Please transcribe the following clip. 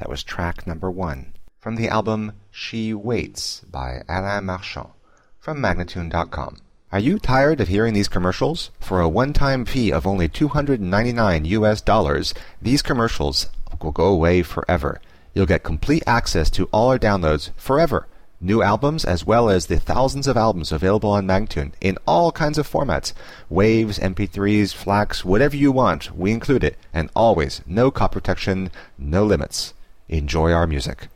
That was track number 1 from the album She Waits by Alain Marchand from Magnatune.com. Are you tired of hearing these commercials? For a one-time fee of only $299, these commercials will go away forever. You'll get complete access to all our downloads forever. New albums as well as the thousands of albums available on Magnatune in all kinds of formats. Waves, MP3s, FLACs, whatever you want, we include it. And always, no copy protection, no limits. Enjoy our music.